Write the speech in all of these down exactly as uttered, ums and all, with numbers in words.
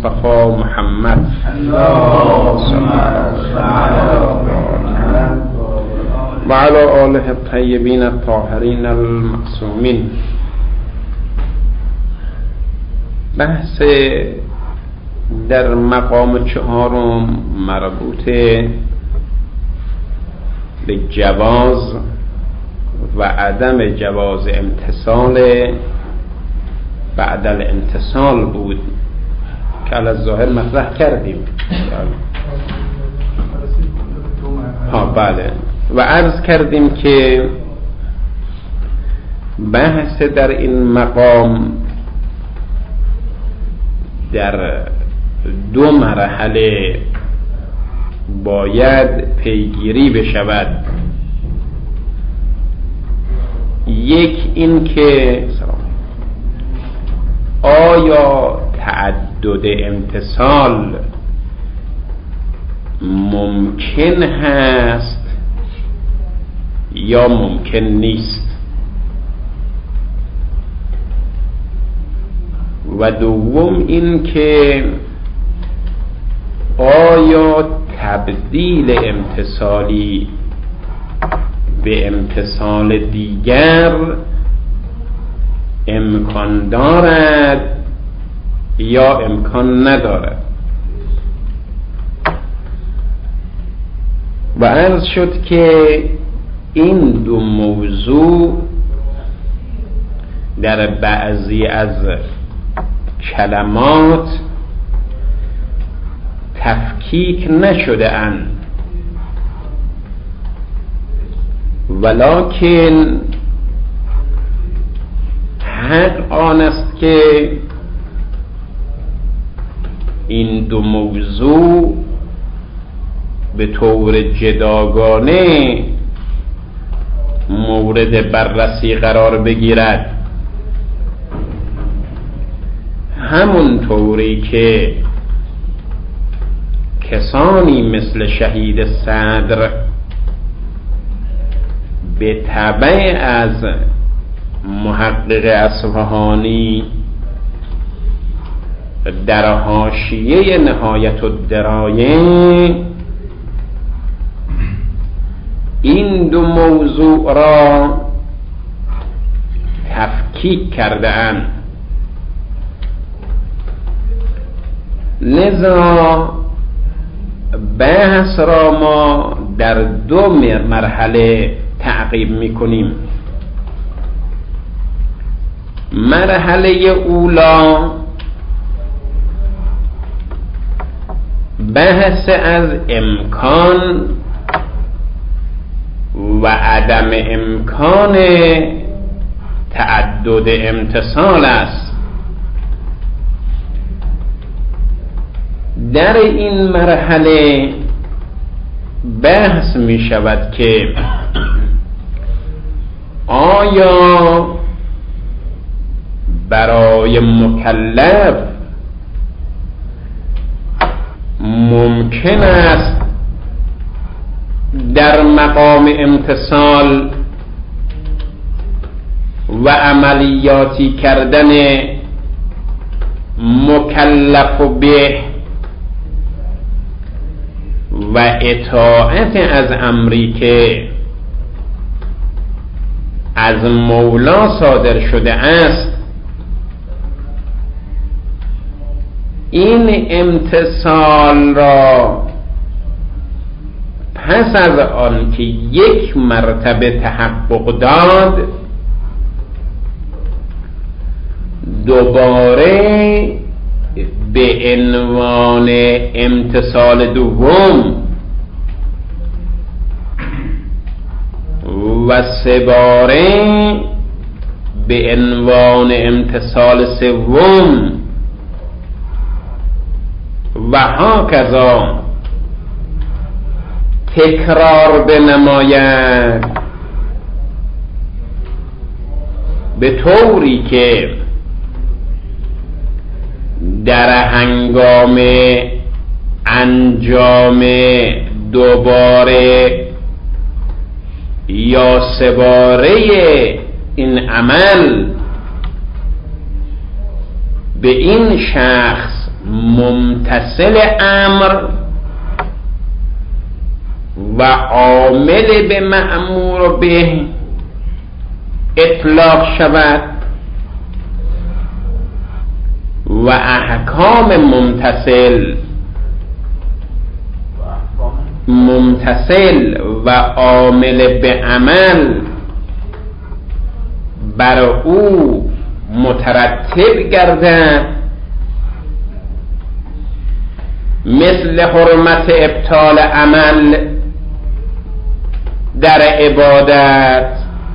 مصطفى محمد و علی آله الطیبین الطاهرین المعصومین. بحث در مقام چهارم مربوط به جواز و عدم جواز امتصال بعد الانتصال بود که علی الظاهر مطرح کردیم. ها بله، و عرض کردیم که بحث در این مقام در دو مرحله باید پیگیری بشود. یک این که آیا تعدد امتصال ممکن هست یا ممکن نیست، و دوم این که آیا تبدیل امتصالی به امتصال دیگر امکان دارد یا امکان ندارد. و عرض شد که این دو موضوع در بعضی از کلمات تفکیک نشده اند، ولکن حق آن است که این دو موضوع به طور جداگانه مورد بررسی قرار بگیرد، همون طوری که کسانی مثل شهید صدر به تبع از محقق اصفهانی در حاشیه نهایت الدرایه این دو موضوع را تفکیک کرده اند. لذا بحث را ما در دو مرحله تعقیب میکنیم. مرحله اولا بحث از امکان و عدم امکان تعدد امتصال است. در این مرحله بحث می شود که آیا برای مکلف ممکن است در مقام امتصال و عملیاتی کردن مکلف به و اطاعت از امری که از مولا صادر شده است، این امتصال را پس از آن که یک مرتبه تحقق داد دوباره به عنوان امتصال دوم و سه باره به عنوان امتصال سوم و هاکذا تکرار بنماید، به طوری که در هنگام انجام دوباره یا سه باره این عمل به این شخص ممتثل امر و عامل به مأمور به اطلاق شود و احکام ممتثل ممتثل و عامل به عمل بر او مترتب گردد، مثل حرمت ابطال عمل در عبادت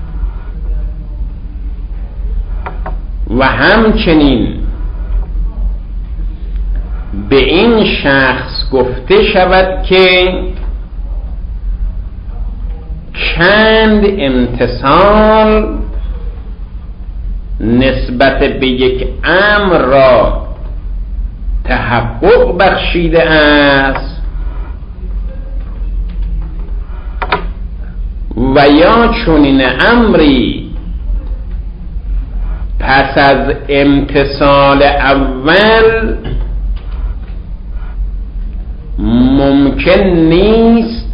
و همچنین به این شخص گفته شود که چند امتثال نسبت به یک امر را تحقق بخشیده است و یا چنین امری پس از امتثال اول ممکن نیست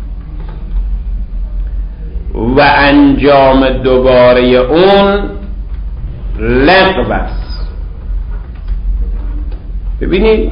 و انجام دوباره اون لغو است. ببینید،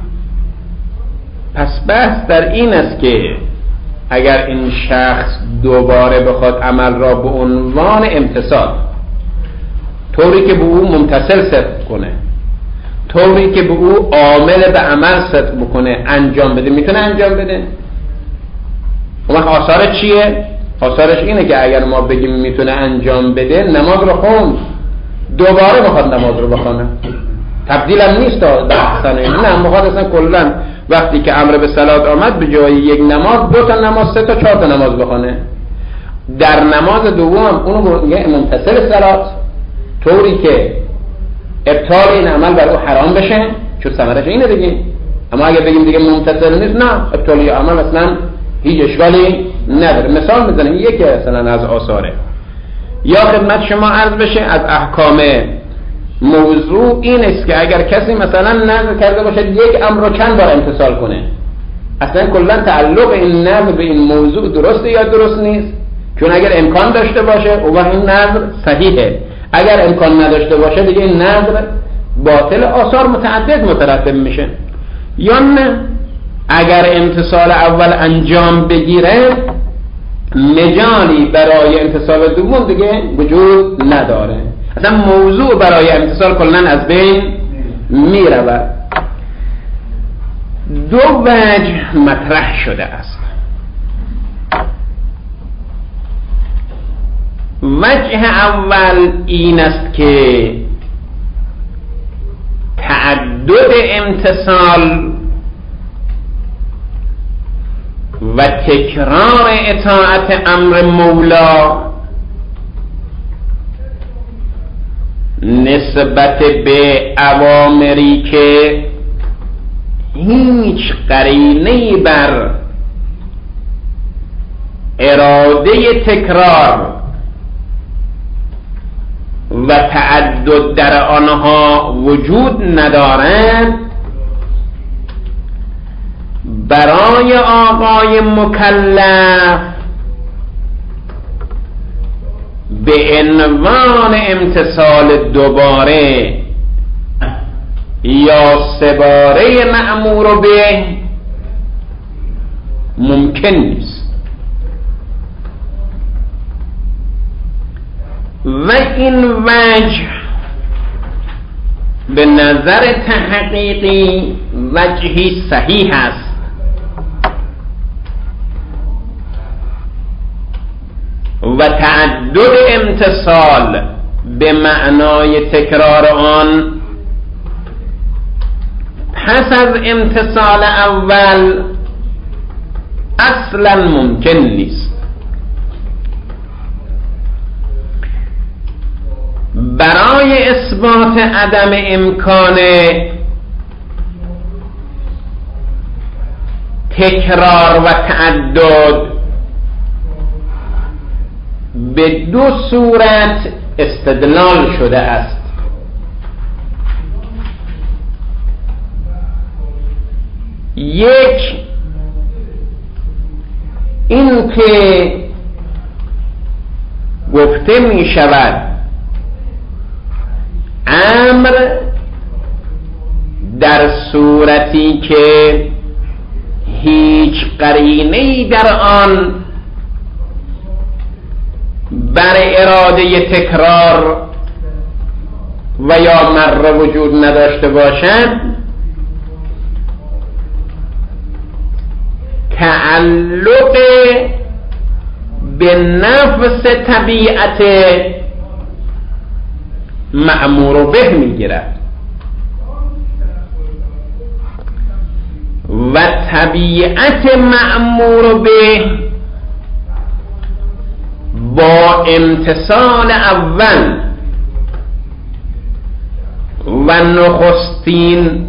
پس بحث در این است که اگر این شخص دوباره بخواد عمل را به عنوان امتثال، طوری که به او ممتثل صدق کنه، طوری که به او عامل به عمل صدق بکنه انجام بده، میتونه انجام بده. اون وقت آثارش چیه؟ آثارش اینه که اگر ما بگیم میتونه انجام بده، نماز رو خوند، دوباره بخواد نماز رو بخونه، تبدیل هم نیست در احسن این، نه مخواد اصلا کلن وقتی که امر به صلات آمد به جای یک نماز دو تا نماز، سه تا، چهار تا نماز بخونه. در نماز دوم اونو میگه ممتثل صلات، طوری که ابطال این عمل بر او حرام بشه، چون ثمرش اینه دیگه. اما اگه بگیم دیگه ممتثل نیست، نه، ابطالی عمل اصلا هیچ اشکالی نداره. مثال میزنیم، یکی اصلا از آثاره. یا خدمت شما عرض بشه از احکام موضوع این است که اگر کسی مثلا نذر کرده باشه یک امر رو چند بار امتثال کنه، اصلا کلا تعلق این نذر به این موضوع درسته یا درست نیست؟ چون اگر امکان داشته باشه او این نذر صحیحه، اگر امکان نداشته باشه دیگه این نذر باطل، آثار متعدد مترتب میشه. یا نه، اگر امتثال اول انجام بگیره مجالی برای امتثال دوم دیگه وجود نداره، اصلا موضوع برای امتثال کلن از بین می رود. دو وجه مطرح شده است. وجه اول این است که تعدد امتثال و تکرار اطاعت امر مولا نسبت به اوامری که هیچ قرینه‌ای بر اراده تکرار و تعدد در آنها وجود ندارد، برای آقای مکلف به عنوان امتثال دوباره یا سباره مأمور به ممکن نیست. و این وجه به نظر تحقیقی وجهی صحیح است و تعدد امتثال به معنای تکرار آن پس از امتثال اول اصلا ممکن نیست. برای اثبات عدم امکان تکرار و تعدد به دو صورت استدلال شده است. یک این که گفته می شود امر در صورتی که هیچ قرینه‌ای در آن بر اراده تکرار و یا مره وجود نداشته باشد، تعلق به نفس طبیعت مأمور به میگیرد و طبیعت مأمور به با امتثال اول و نخستین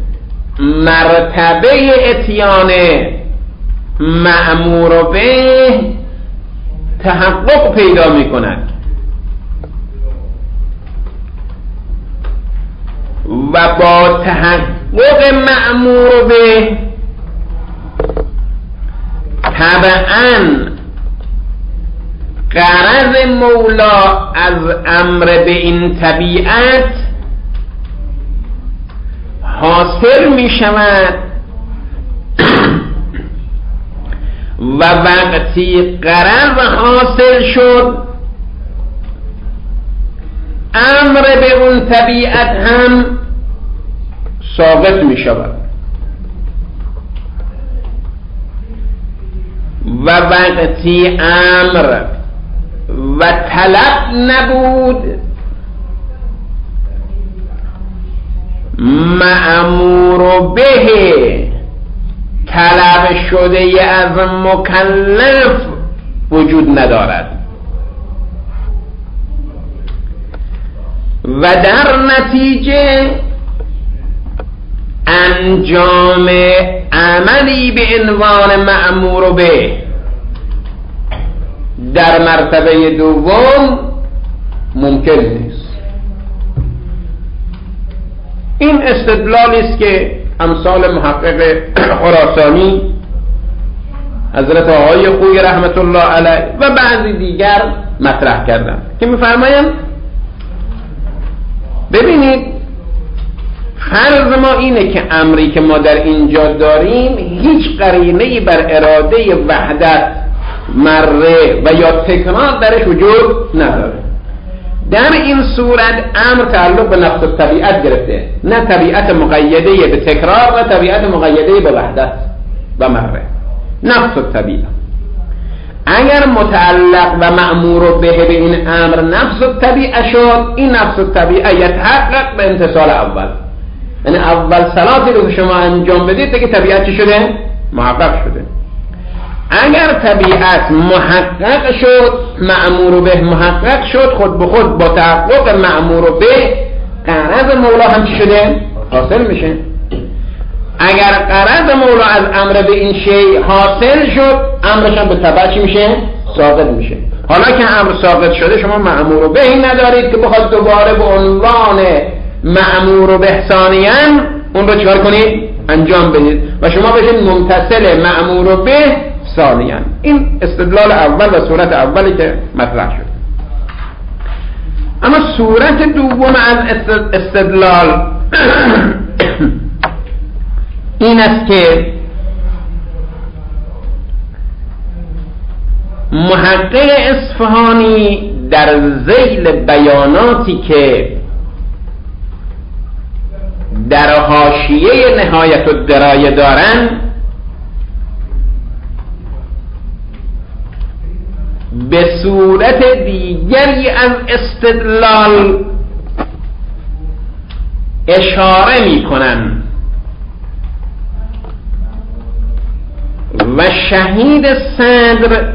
مرتبه اتیان مأمور به تحقق پیدا می کند و با تحقق مأمور به طبعاً غرض مولا از امر به این طبیعت حاصل می شود و وقتی غرض حاصل شد امر به اون طبیعت هم ثابت می شود و وقتی امر و طلب نبود مأمور به طلب شده از مکلف وجود ندارد و در نتیجه انجام عملی به عنوان مأمور به در مرتبه دوم ممکن نیست. این استدلالی است که امثال محقق خراسانی حضرت آقای خویی رحمت الله علیه و بعضی دیگر مطرح کردن که می‌فرمایند ببینید فرض ما اینه که امری که ما در اینجا داریم هیچ قرینه‌ای بر اراده وحدت مره و یا تکرار درش وجود نداره. در این صورت امر تعلق به نفس طبیعت گرفته، نه طبیعت مقیده به تکرار و طبیعت مقیده به وحدت و مره، نفس طبیعت. اگر متعلق و مأمور به به این امر نفس طبیعت شد، این نفس طبیعت یتحقق به امتثال اول، یعنی اول صلاتی رو شما انجام بدید دیگه طبیعت چی شده؟ محقق شده. اگر طبیعت محقق شد، مأمور به محقق شد، خود به خود با تحقق مأمور به غرض مولا هم چی شده؟ حاصل میشه. اگر غرض مولا از امر به این شی حاصل شد، امرش هم به تبع چی میشه؟ ساقط میشه. حالا که امر ساقط شده شما مأمور به ندارید که بخواد دوباره به عنوان مأمور به ثانیاً اون رو چکار کنید؟ انجام بدید و شما بشید ممتثل مأمور به ثانیاً. این استدلال اول و صورت اولی که مطرح شد. اما صورت دوم از استدلال این است که محقق اصفهانی در ذیل بیاناتی که در حاشیه نهایت الدرایه دارن به صورت دیگری از استدلال اشاره می کنن و شهید صدر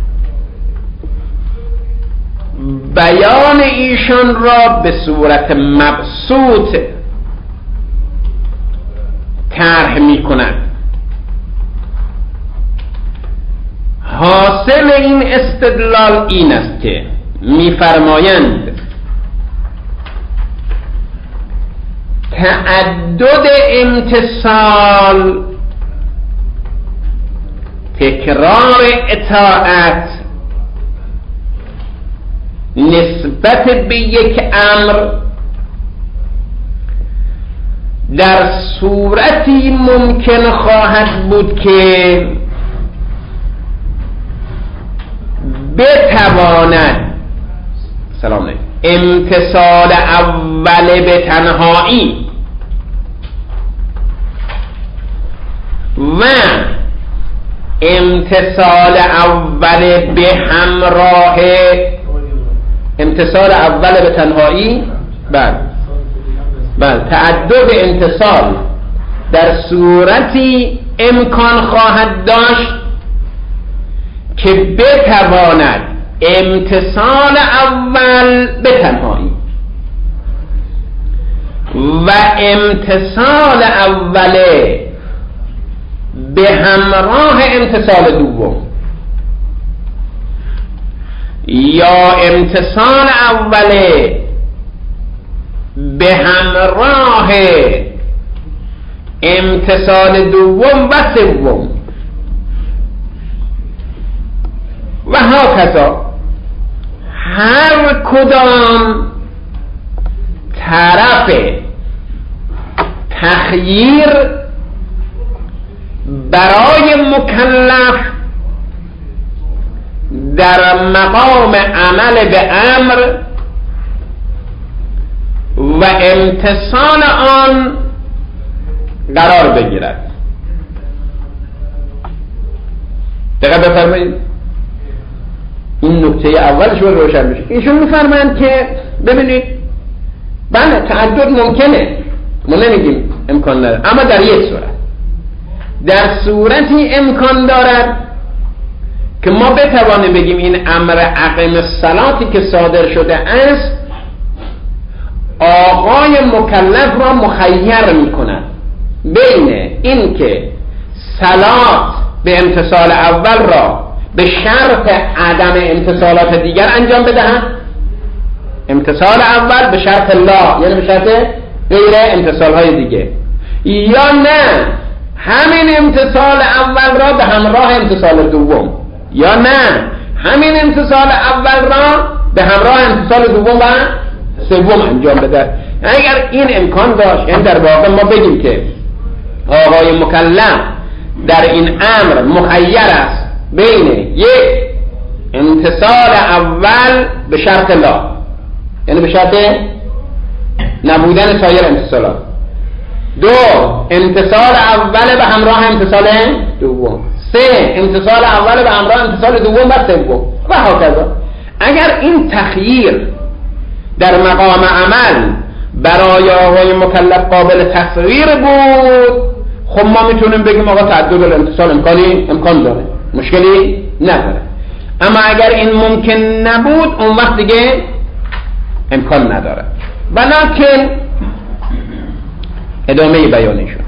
بیان ایشان را به صورت مبسوط طرح می کند. حاصل این استدلال این است که می‌فرمایند تعدد امتصال تکرار اطاعت نسبت به یک امر در صورتی ممکن خواهد بود که بتواند سلام علیکم امتثال اول به تنهایی و امتثال اول به همراه امتثال اول به تنهایی بله بله تعدد امتثال در صورتی امکان خواهد داشت که بتواند امتثال اول به تنهایی و امتثال اول به همراه امتثال دوم یا امتثال اول به همراه امتثال دوم و سوم و هاکذا هر کدام طرف تخییر برای مکلف در مقام عمل به امر و امتثال آن قرار بگیرد. دقیق بفرمایید این نکته اولش رو روشن بشه. ایشون میفرمایند که ببینید بله تعدد ممکنه، ما نمیگیم امکان نداره، اما در یک صورت، در صورتی امکان دارد که ما بتوانیم بگیم این امر اقیم الصلاتی که صادر شده است آقای مکلف را مخیر می کند بین این که صلات به امتثال اول را به شرط عدم امتثالات دیگر انجام بدهند، امتثال اول به شرط لا یعنی به شرط غیر امتثال های دیگه، یا نه همین امتثال اول را به همراه امتثال دوم، یا نه همین امتثال اول را به همراه امتثال دوم و سوم انجام بده. اگر این امکان داشت، یعنی در واقع ما بگیم که آقای مکلف در این امر مخیر است بین یک امتثال اول به شرط لا یعنی به شرط نبودن سایر امتثالات، دو امتثال اول به همراه امتثال دوم، سه امتثال اول به همراه امتثال دوم و سوم و هکذا. اگر این تخییر در مقام عمل برای آقای مکلف قابل تصویر بود، خب ما میتونیم بگیم آقا تعدد الامتثال امکانی امکان داره، مشکلی نداره. اما اگر این ممکن نبود اون وقت دیگه امکان نداره. بلکه ادامه بیانشون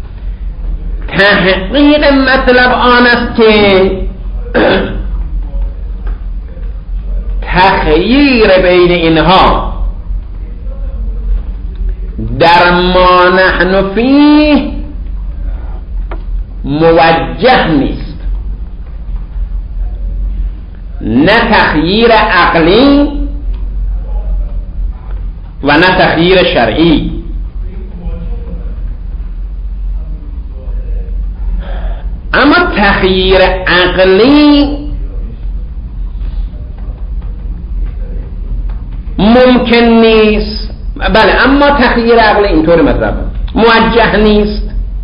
تحقیق مطلب آن است که تخییر بین اینها در ما نحن فیه موجه نیست، نه تخییر عقلی و نه تخییر شرعی. اما تخییر عقلی ممکن نیست، بله اما تخییر عقلی اینطور مطلب موجه نیست،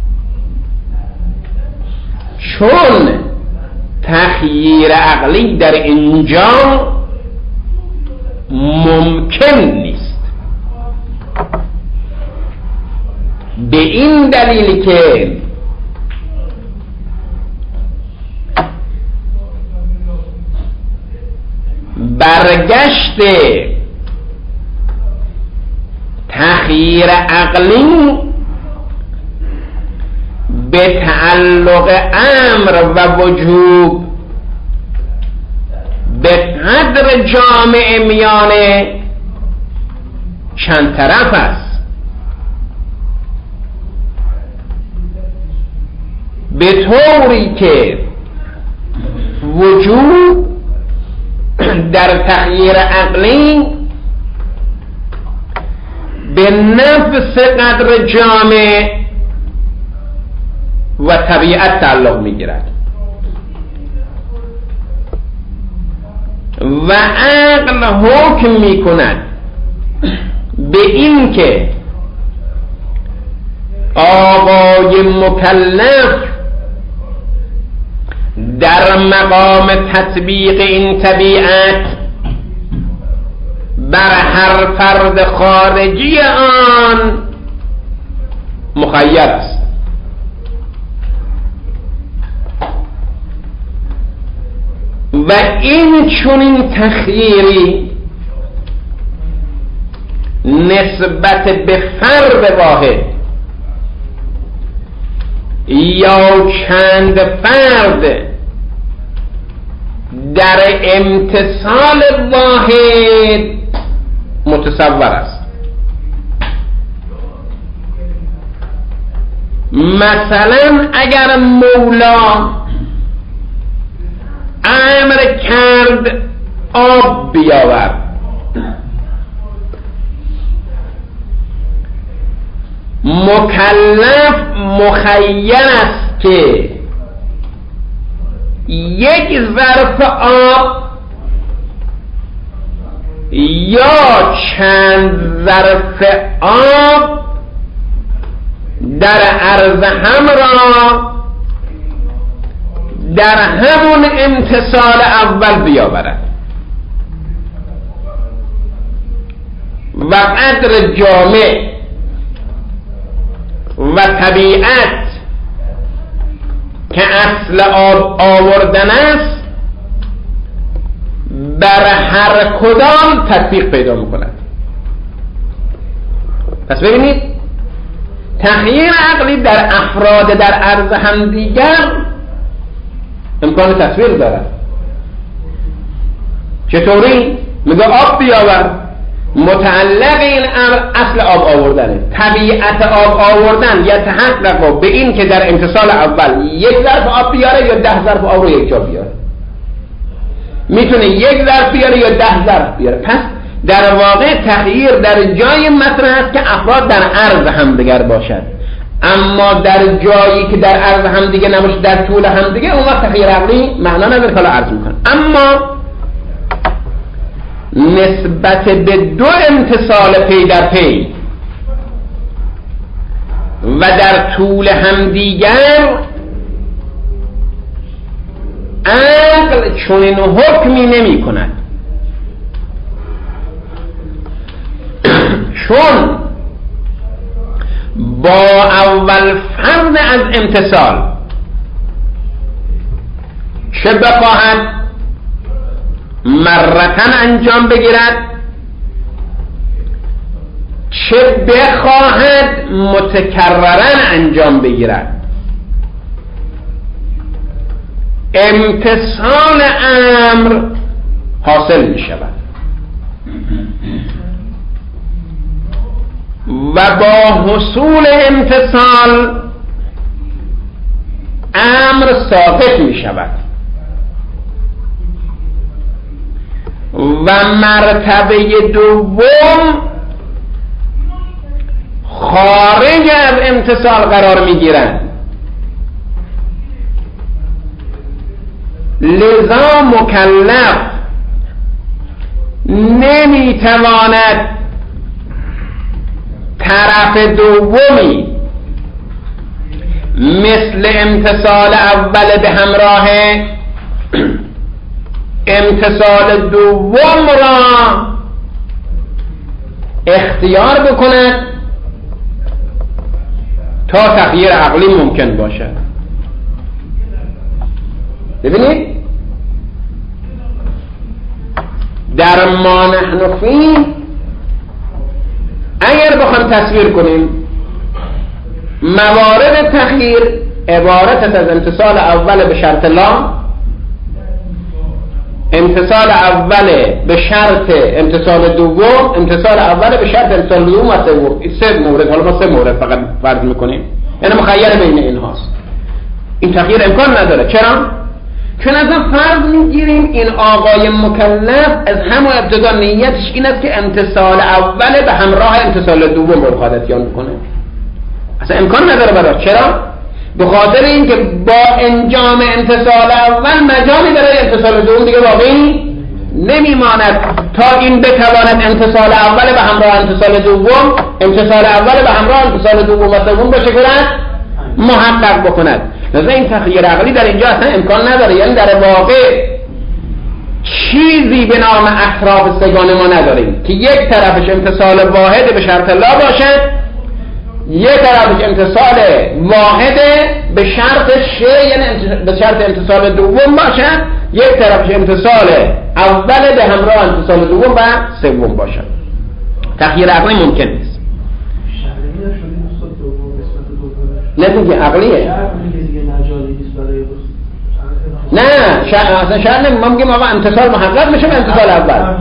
چون تخییر عقلی در اینجا ممکن نیست، به این دلیل که برگشت تخییر عقلی به تعلق امر و وجوب به قدر جامع میان چند طرف است، به طوری که وجود در تغییر عقلی به نفس قدر جامع و طبیعت تعلق میگیرد و عقل حکم میکند به این که آقای مکلف در مقام تطبیق این طبیعت بر هر فرد خارجی آن مخیر است و این چنین تخییری نسبت به فرد واحد یا چند فرد در امتصال واحد متصور است. مثلا اگر مولا امر کرد آب بیاور، مکلف مخیر است که یک ظرف آب یا چند ظرف آب در عرض هم را در همون امتصال اول بیاورد و قدر جامع و طبیعت که اصل آب آوردن است بر هر کدام تطبیق پیدا میکند. پس ببینید تغییر عقلی در افراد در عرض هم دیگر امکان تصویر دارد. چطوری؟ میگه آب بیاور، متعلق این امر اصل آب آوردنه. طبیعت آب آوردن یتحقق به این که در امتصال اول یک ظرف آب بیاره یا ده ظرف آب رو یک جا بیاره. میتونه یک ظرف بیاره یا ده ظرف بیاره. پس در واقع تغییر در جای مطرح است که افراد در عرض همدیگر باشد، اما در جایی که در عرض همدیگه نباشه، در طول همدیگه، اون وقت تغییر عقلی معنا نداره. حالا عرض میکنم اما نسبت به دو امتصال پی در پی و در طول همدیگر عقل چنین حکمی نمی کند، چون با اول فرد از امتصال چه بخواهد مرتن انجام بگیرد چه بخواهد متکررن انجام بگیرد، امتصال امر حاصل می شود و با حصول امتصال امر ساقط می شود و مرتبه دوم خارج از امتصال قرار می گیرند. لذا مکلف نمی تواند طرف دومی مثل امتصال اول به همراه امتصال دوم را اختیار بکند تا تغییر عقلی ممکن باشد. ببینید در ما نحن فیه اگر بخوام تصویر کنیم موارد تغییر عبارت از امتصال اول به شرط لا، امتصال اول به شرط امتصال دوم، امتصال اول به شرط امتصال دوم و سه مورد. حالا ما سه مورد فقط فرض میکنیم، یعنی مخیر بین اینهاست. این تغییر امکان نداره. چرا؟ چون اصلا فرض میگیریم این آقای مکلف از همه ابتدا نیتش این است که امتصال اول به همراه امتصال دوم رو بخواد اتیان کنه. اصلا امکان نداره برای چرا؟ به خاطر اینکه با انجام امتصال اول مجالی برای امتصال دوم دیگه واقعی نمیماند تا این بتواند امتصال اول به همراه امتصال دوم امتصال اول به همراه امتصال دوم و سوم باشه کند محقق بکند. لذا این تخییر عقلی در اینجا اصلا امکان نداره. یعنی در واقع چیزی به نام اطراف سگانه ما نداریم که یک طرفش امتصال واحد به شرط لا باشد، یک طرفش امتصال واحد به شرط ش یعنی به شرط امتصال دوم باشد، یک طرفش امتصال اول به همراه امتصال دوم و سوم باشد. تخییر عقلی ممکن نیست. نه دیگه عقلیه. نه شر... اصلا شرط نمی ما میگیم آقا امتصال محقق میشه به امتصال اول.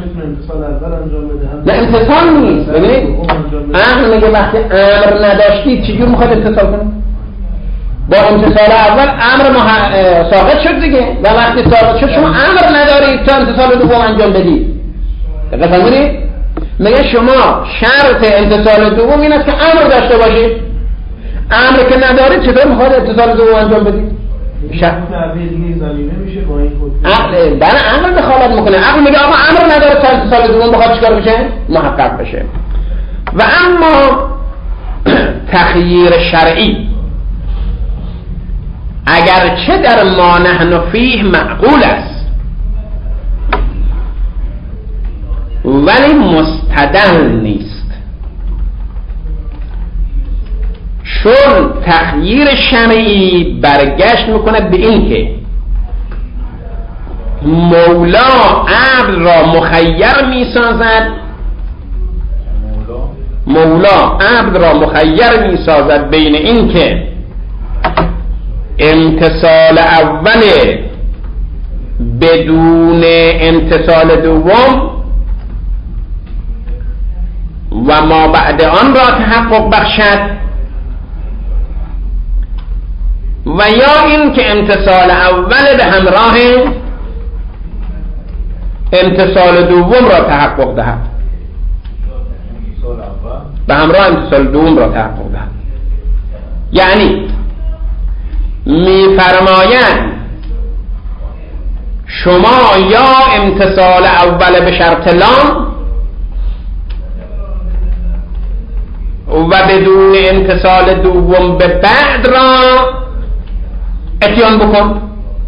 نه امتصال نیست. ببینید عقل میگه وقتی امر نداشتید چجور میخواد امتصال کنید؟ با امتصال اول امر مح... ساقط شد دیگه و وقتی ساقط شد شما امر ندارید تا امتصال دوم انجام بدید. دقیق فهمیدید؟ میگه شما شرط امتصال دوم این است که امر داشته باشید. امر که ندارید چطور میخواد امتصال دوم انجام بدید؟ عقل در عقل دخالت میکنه. عقل میگه آقا امر نداره تا امتصال دوم بخواد چیکار بشه؟ محقق بشه. و اما تخییر شرعی اگرچه در ما نحن فیه معقول است ولی مستدل نیست، چون تخییر شرعی برگشت میکنه به این که مولا عبد را مخیر میسازد مولا عبد را مخیر میسازد بین این که امتصال اول بدون امتصال دوم و ما بعد آن را تحقق بخشد و یا این که امتصال اول به همراه امتصال دوم را تحقق دهد به همراه امتصال دوم را تحقق دهد. یعنی میفرمایند شما یا امتصال اول به شرط لام و بدون امتصال دوم به بعد را اتیان بکن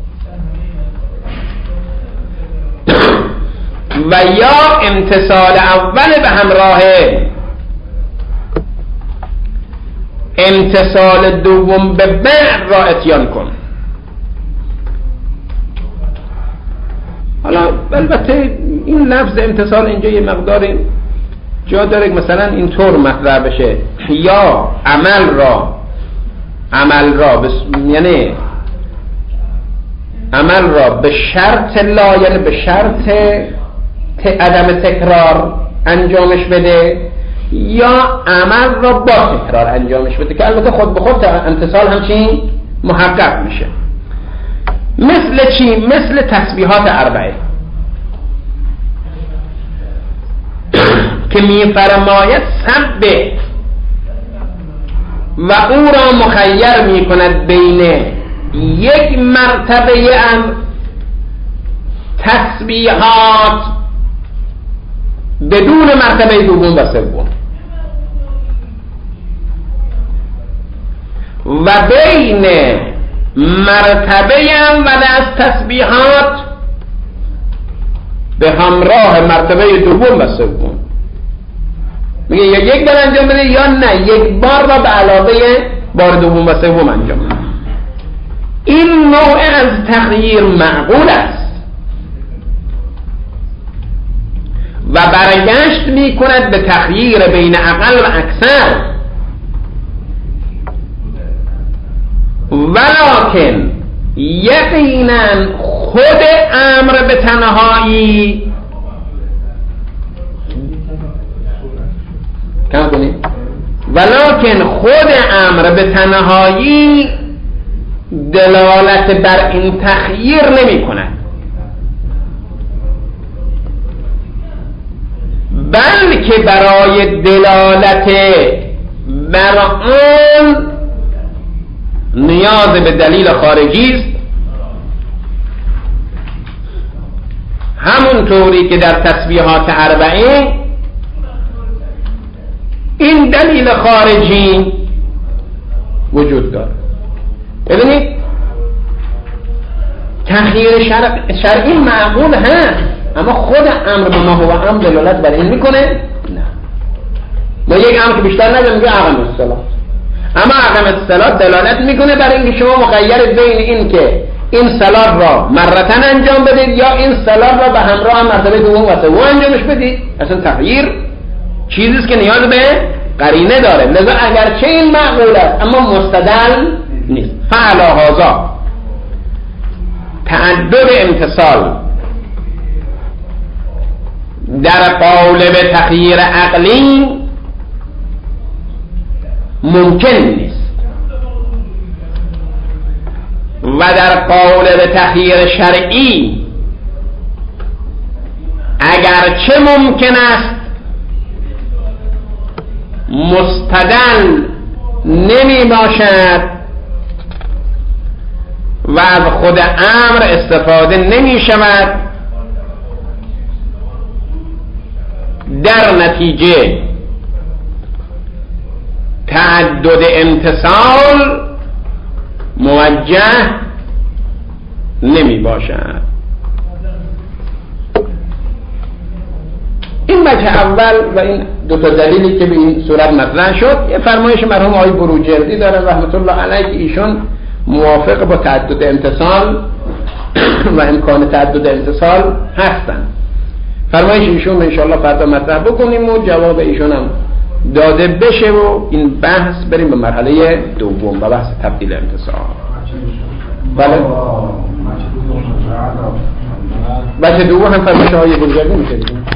و یا امتصال اول به همراه امتصال دوم به بعد را اتیان کن. حالا البته این لفظ امتصال اینجا یه مقدار جا داره مثلا اینطور مطرح بشه یا عمل را عمل را بس... یعنی عمل را به شرط لا یعنی به شرط ت... عدم تکرار انجامش بده یا عمل را با تکرار انجامش بده که البته خود به خود امتصال همچین محقق میشه. مثل چی؟ مثل تسبیحات اربعه که میفرماید سبه و او را مخیر میکند بین یک مرتبه ام تسبیحات بدون مرتبه دوم و سوم و بین مرتبه ام و از تسبیحات به همراه مرتبه دوم و سوم. میگه یا یک بار انجام بده یا نه یک بار را به علاوه بار دوم و سوم انجام بده. این نوع از تغییر معقول است و برگشت می کند به تغییر بین اقل و اکثر، ولکن یقینا خود امر به تنهایی کم کنید ولکن خود امر به تنهایی دلالت بر این تخییر نمی کند، بلکه برای دلالت بر آن نیاز به دلیل خارجی است، همونطوری که در تسبیحات اربعه این دلیل خارجی وجود دارد. ببینید تخییر شرع شرعی معقول هست، اما خود امر به ما هو امر دلالت بر این میکنه؟ نه. ما یک امر که بیشتر نداریم میگه اقم الصلاة، اما اقم الصلاة دلالت میکنه بر اینکه شما مخیر بین این که این صلات را مرتن انجام بدید یا این صلات را به همراه مرتبه دوم و سوم انجامش بدید. اصلا تغییر چیزیست که نیاز به قرینه داره، لذا اگرچه این معقول است اما مستدل نیست. فعلا هذا تعدد امتصال در قالب تغییر عقلی ممکن نیست و در قالب تغییر شرعی اگرچه ممکن است مستدل نمی باشد و از خود امر استفاده نمی شود، در نتیجه تعدد امتصال موجه نمی باشد. این وجه اول و این دو تا دلیلی که به این صورت مطرح شد. یه فرمایش مرحوم آقای بروجردی دارن رحمت الله علیه که ایشون موافق با تعدد امتصال و امکان تعدد امتصال هستن. فرمایش ایشون انشاءالله فردا مطرح بکنیم و جواب ایشون هم داده بشه و این بحث بریم به مرحله دوم و بحث تبدیل امتصال. بله بچه دوم هم فرمایش آقای بروجردی میشه.